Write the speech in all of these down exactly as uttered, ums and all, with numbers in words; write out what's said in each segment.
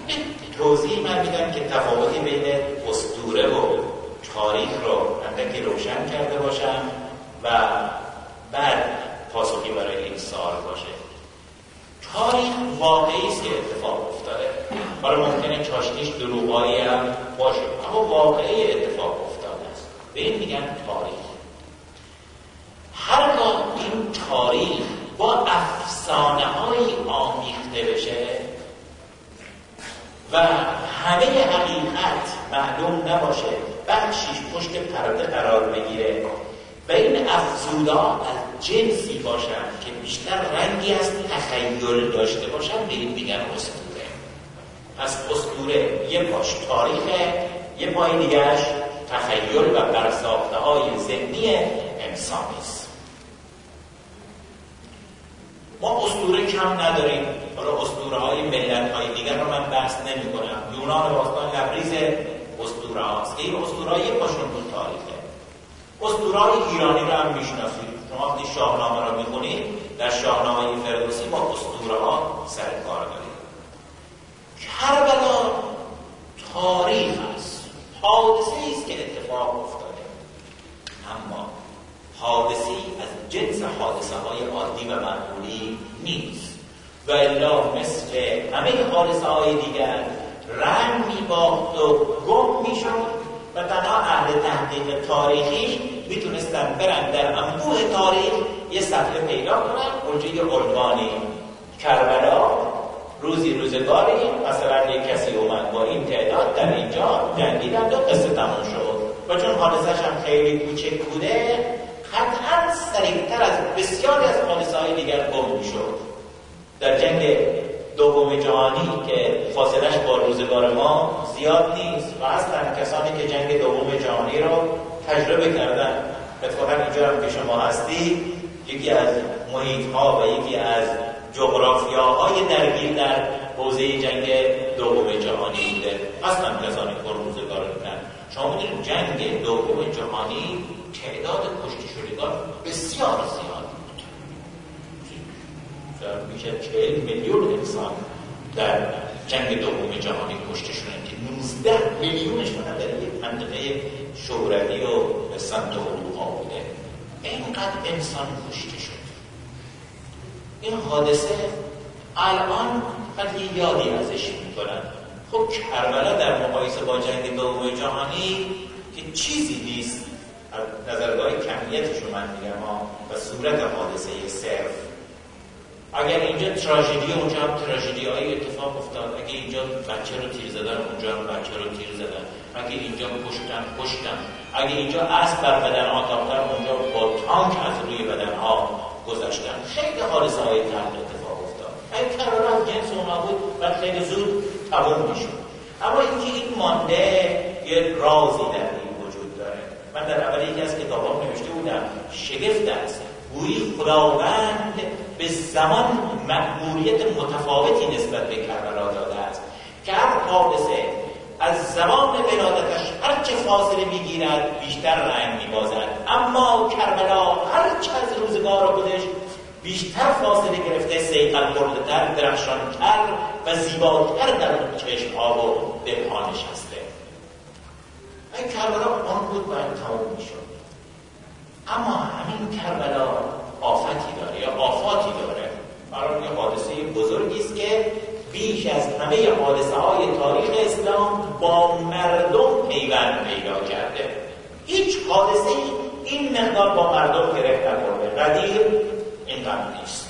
توضیح من میدم که تفاوتی بین اسطوره و تاریخ رو اندکی روشن کرده باشم و بعد پاسخی برای این سوال باشه. تاریخ واقعی است که اتفاق افتاده، حالا ممکنه چاشنیش دروغایی هم باشه، اما واقعی اتفاق افتاده است، به این میگن تاریخ. هرگاه این تاریخ با افسانه هایی آمیخته بشه و همه حقیقت معلوم نباشه، بخشیش پشت پرده قرار بگیره و این افزودا از جنسی باشن که بیشتر رنگی از تخیل داشته باشن، به این میگن اسطوره. پس اسطوره یه پاش تاریخه، یه پای دیگرش تخیل و برساخته های ذهنی انسانی است. ما اسطوره کم نداریم. حالا اسطوره های ملت های دیگر رو من بحث نمی کنم. یونان باستان لبریز اسطوره هاست که این اسطوره های یه پاشون تو تاریخه. اسطوره های ایرانی رو هم میشناسید. شما وقتی شاهنامه رو میخونید، در شاهنامه فردوسی با اسطوره ها سر کار دارید. کربلا تاریخ است، حادثه است که اتفاق افتاده، اما حادثی از جنس حادثه های عادی و معمولی نیست و الا مثل همه حادثه های دیگر رنگ میباخت و گم میشد و تنها اهل تحقیق تاریخی میتونستن برن در انبوه تاریخ یه صفحه پیدا کنن، اونجا یه عنوانی کربلا روزی روزگاری مثلا یک کسی اومد با این تعداد در اینجا جنگیدن و قصه تموم شد و چون حادثه‌ش هم خیلی کوچک بوده قطعا سریعتر از بسیاری از حادثه‌های دیگر گم میشد. در جنگ دوم جهانی که فاصلش با روزگار ما زیاد نیست و اصلا کسانی که جنگ دوم جهانی رو تجربه کردن، اتفاقا اینجا هم که شما هستی، یکی از محیط‌ها و یکی از جغرافیاهای درگیر در حوزه جنگ دوم جهانی بوده، اصلا کسانی که روزگار بودن. شما می‌دونید جنگ دوم جهانی تعداد کشته شدگان بسیار زیاد بود. میشه چهل میلیون انسان در جنگ دوم جهانی کشته شدن که نوزده میلیونش فقط در یک منطقه شوروی و سمت اروپا بوده. اینقدر انسان کشته شد. این حادثه الان خیلی یادی ازش میکنن. خب کربلا در مقایسه با جنگ دوم جهانی که چیزی نیست از نظرگاه کمیتش رو من میگم و صورت حادثه صرف. اگر اینجا تراژدی اونجا هم تراژدی های اتفاق افتاد، اگه اینجا بچه رو تیر زدن اونجا هم بچه رو تیر زدن، اگه اینجا کشتن کشتن، اگه اینجا اسب بر بدن ها تاختن اونجا با تانک از روی بدن ها گذاشتن. خیلی حادثه های تلخ اتفاق افتاد. این کربلا از جنس اونا بود و خیلی زود تموم میشد. اما اینکه این مانده یه رازی در این وجود داره. من در اول یکی از کتابام نوشته بودم شگفت است گویی خداوند به زمان مأموریت متفاوتی نسبت به کربلا داده است که هر حادثه از زمان ولادتش هرچه فاصله میگیرد بیشتر رنگ میبازد، اما کربلا هرچه از روزگار خودش بیشتر فاصله گرفته، صیقل خرده‌تر، درخشانتر و زیباتر در چشم‌ها و دل‌ها نشسته. این کربلا آن بود باید تمام میشد. اما همین کربلا آفتی داره یا آفاتی داره. برای یه حادثه بزرگی است که بیش از همه حادثه های تاریخ اسلام با مردم پیوند پیدا کرده. هیچ حادثه این مقدار با مردم گره نخورده. قدیر اینقدر نیست.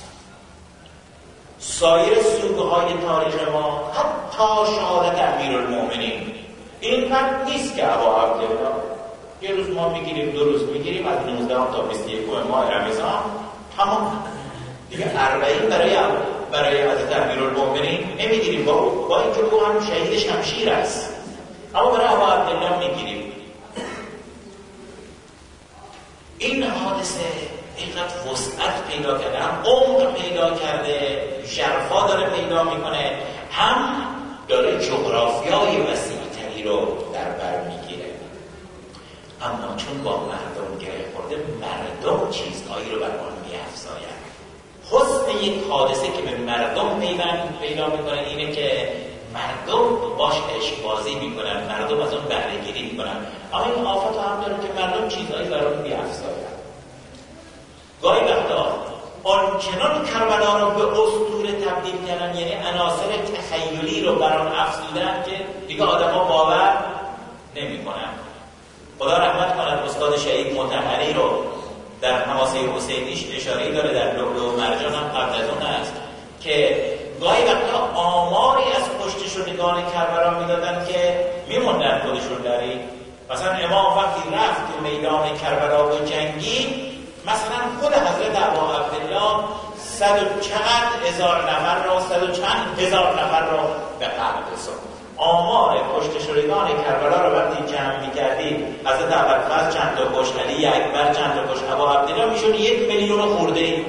سایر سوگه های تاریخ ما حتی شهادت امیرالمومنین اینقدر نیست که ابا عبدالله یه روز ما میگیریم، دو روز میگیریم، از نوزدهم تا بیست و یکم ماه رمضان تمام دیگه. اربعین برای برای حضرت امیرالمومنین نمیگیریم، با با اینکه او هم شهید شمشیر است، اما برای ابا عبدالله میگیریم. این حادثه اینقدر وسعت پیدا کرده، هم عمق پیدا کرده، ژرفا داره پیدا میکنه، هم داره جغرافیای وسیع‌تری رو در بر میگیره. اما چون با مردم گره خورده، مردم چیزهایی رو بر آن می‌افزاید. حسن یک حادثه که به مردم پیوند پیدا میکنه اینه که مردم عشق بازی میکنن، مردم از اون بهره گیری میکنن. اما این آفت هم داره که مردم چیزهایی برای اون بی‌افزاین. گاهی وقتا آنچنان کربلا رو به اسطوره تبدیل کردن، یعنی عناصر تخیلی رو بر آن افزودن که دیگه آدم‌ها باور نمی‌کنن. خدا رحمت کند استاد شهید مطهری رو در حماسه حسینیش اشاره‌ای داره، در لؤلؤ و مرجان هم قبل از اون است که گاهی وقتا آماری از کشته شدگان کربلا میدادن که میموندن خودشون داری. مثلا امام وقتی رفت تو میدان کربلا و جنگی، مثلا خود حضرت ابا عبدالله صد و چند هزار نفر را صد و چند هزار نفر را به قتل رسوند. آمار کشته شدگان کربلا رو وقتی جمع می‌کردی، حضرت ابوالفضل چند تا کشت، علی اکبر چند تا کشت، ابا عبدالله میشون یک میلیون خورده.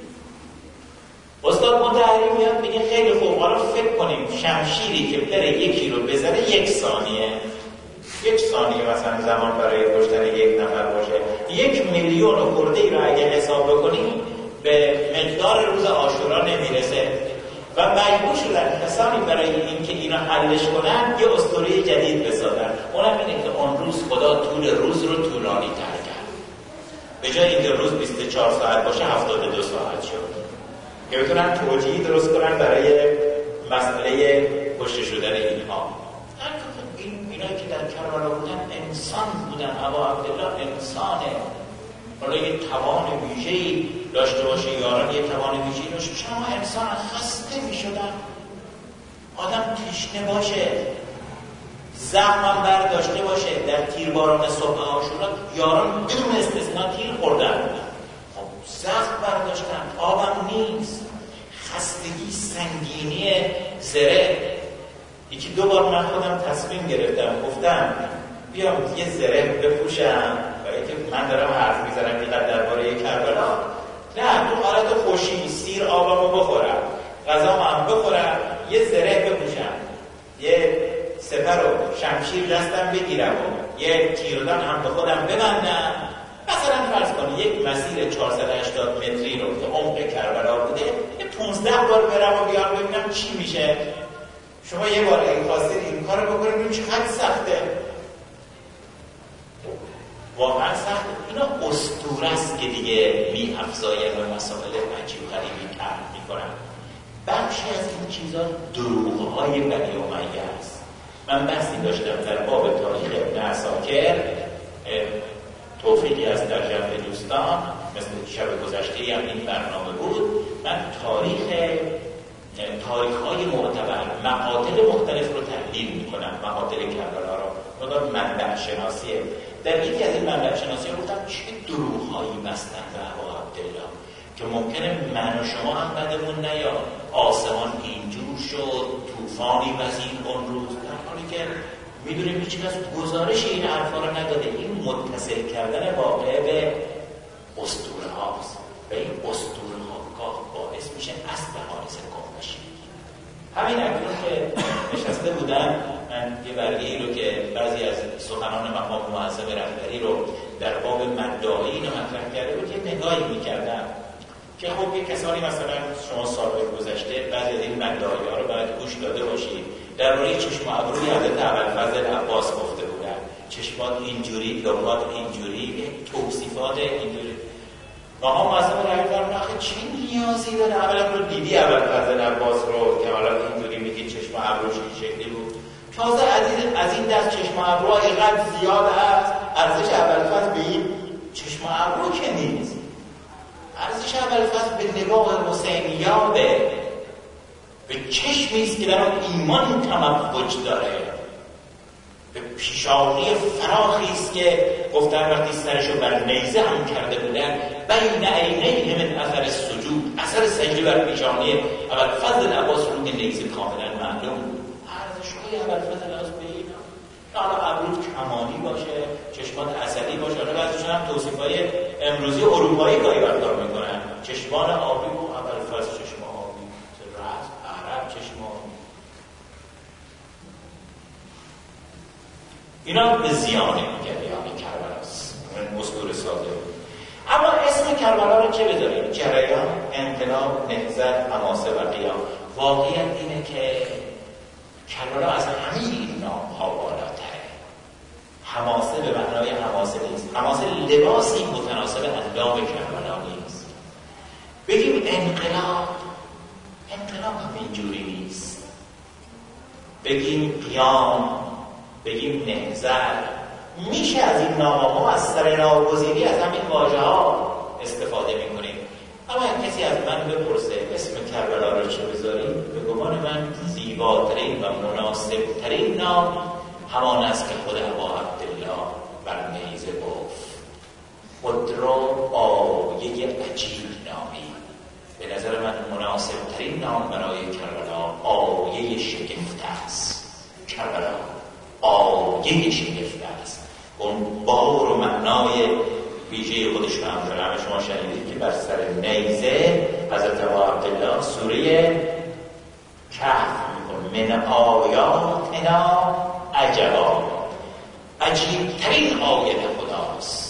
استاد مطهری میاد میگه خیلی خوب، حالا فکر کنیم شمشیری که بره یکی رو بزنه یک ثانیه یک ثانیه مثلا زمان برای کشتن یک نفر باشه، یک میلیون خورده ای رو اگه حساب بکنیم به مقدار روز عاشورا نمیرسه و مجبور شدن کسانی برای اینکه اینا حلش کنن یه اسطوره جدید بسازن. اونم اینه که اون روز خدا طول روز رو طولانی تر کرد، به جای اینکه روز بیست و چهار ساعت باشه هفتاد و دو ساعت شد که بتونن توجیه درست کنن برای مسئله کشته شدن اینها. این اینایی که در کربلا بودن انسان بودن. ابا عبدالله انسانه، حالا یه توان ویژه‌ای داشته باشه، یاران یه توان ویژه‌ای داشته باشه، اما انسان خسته می‌شدن. آدم تشنه باشه، زخمم برداشته باشه. در تیرباران صبح عاشورا یاران بدون استثنا تیر خوردن، خب زخم برداشتن، آبم نیست، خستگی، سنگینی زره. یکی دو بار من خودم تصمیم گرفتم، گفتم بیام یه زره بپوشم برای که من دارم حرف میزنم که درباره کربلا، نه تو حالت خوشی سیر آبامو بخورم، غذامو هم بخورم، یه زره بپوشم، یه سپر و شمشیر دستم بگیرم و یه تیردان هم به خودم ببندم. مثلا فرض کنید یک مسیر چهارصد و هشتاد متری رو که عمق کربلا بوده، یه پانزده بار برم و بیام ببینم چی میشه. شما یه بار اگه خواستید این کار رو بکنید این چقدر سخته، واقعا سخته. اینا اسطوره است که دیگه می افزاین و مسائل عجیب غریبی طرح میکنن. بخشی از این چیزا دروغ‌های بنی امیه است. من بحثی داشتم در باب تاریخ ابن عساکر، توفیقی از در جمع دوستان، مثل شب گذشته هم این برنامه بود. من تاریخ تاریخ‌های معتبر، مقاتل مختلف رو تحلیل می‌کنم، مقاتل کربلا رو، مقدار منبع شناسیه. در یکی از این منبع شناسی‌ها گفتم چه دروغ‌هایی بستن به ابا عبدالله که ممکنه من و شما هم بدمون نیاد. آسمان اینجور شد، طوفانی وزید اون روز، در حالی که می‌دونیم هیچ کس گزارش این حرفا رو نداده. این متصل کردن واقعه به اسطوره هاست و این اسطوره ها گاه باعث میشه اصل حادثه گم بشه. همین اکنون که نشسته بودن، من یه برگه‌ای رو که بعضی از سخنان مقام معظم رهبری رو در باب مدعی اینو مطرح کرده بود یه نگاهی می‌کردم که خب یه کسانی مثلا شما سال‌های گذشته بعضی از این مدعی‌ها رو باید گوش داده باشید. درباره چشم و ابروی حضرت ابوالفضل عباس گفته بودن، چشمات اینجوری، لبات اینجوری، توصیفات اینجوری. مقام معظم رهبری آخه چه نیازی داره؟ اولا رو دیدی ابوالفضل عباس رو که حالا اینجوری میگی چشم و ابروش این شکلی بود. تازه از این از این دست چشم و ابرو اینقدر زیاد هست، ارزش ابوالفضل به این چشم و ابرو که نیست. ارزش ابوالفضل به نگاه حسینیابه، به چشمی است که در آن ایمان تموج داره، به پیشانی فراخی است که گفتن وقتی سرشو بر نیزه هم کرده بودن بین عینیه من اثر سجود، اثر سجده بر پیشانی ابوالفضل عباس رو که نیزه کاملا معلوم. ارزش‌های ابوالفضل عباس به این حالا ابرو کمانی باشه، چشمان عسلی باشه، حالا بعضیشون هم توصیفای امروزی اروپایی گاهی وقتا میکنن، چشمان آبی و ابوالفضل چشم آبی، رأس عرب چشم آبی. اینا به زیان جریان کربلاست، من اسطوره ساده. اما اسم کربلا رو چه بذاریم؟ جریان، انقلاب، نهضت، حماسه و قیام. واقعیت اینه که کربلا از همه اینا نام ها بالاتره. حماسه به معنای حماسه نیست. حماسه لباسی متناسب اندام کربلا نیست. بگیم انقلاب، انقلاب هم اینجوری نیست. بگیم قیام، بگیم نهضت، میشه از این نامه ها از سر ناگزیری از همین واژه ها استفاده میکنیم. اما اگه کسی از من بپرسه اسم کربلا رو چه بذاریم، به گمان من زیباترین و مناسبترین نام همان است که خود ابا عبدالله بر نیزه گفت. خودرو آیه عجیب نامی. به نظر من مناسبترین نام برای کربلا آیه شگفت است. کربلا آیه شگفت است. اون بار و معنای ویژه خودش رو هم داره. همه شما شنیدید که بر سر نیزه حضرت ابا عبدالله سوره کهف میکنه. من آیاتنا عجبا، عجیب ترین آیه خداست.